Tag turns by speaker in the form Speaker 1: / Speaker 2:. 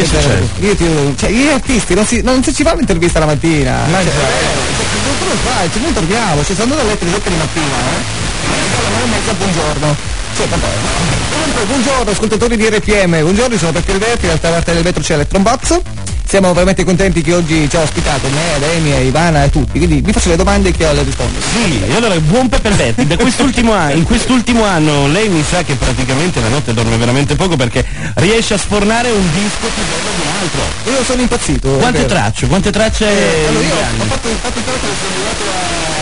Speaker 1: Gli artisti non si fa un'intervista la mattina. Come fai? Noi torniamo, sono andato a letto alle 7 di mattina, buongiorno. Comunque, buongiorno ascoltatori di RPM, buongiorno, sono Perché il Verti, dall'altra parte del vetro c'è Electron Box. Siamo veramente contenti che oggi ci ha ospitato me, Lemia, Ivana e tutti, quindi vi faccio le domande e che le rispondo.
Speaker 2: Sì, e allora buon Peppe Verti, in quest'ultimo anno lei mi sa che praticamente la notte dorme veramente poco perché riesce a sfornare un disco più bello di un altro.
Speaker 1: Io sono impazzito.
Speaker 2: Quante tracce?
Speaker 1: Allora io ho fatto il calcolo, sono arrivato a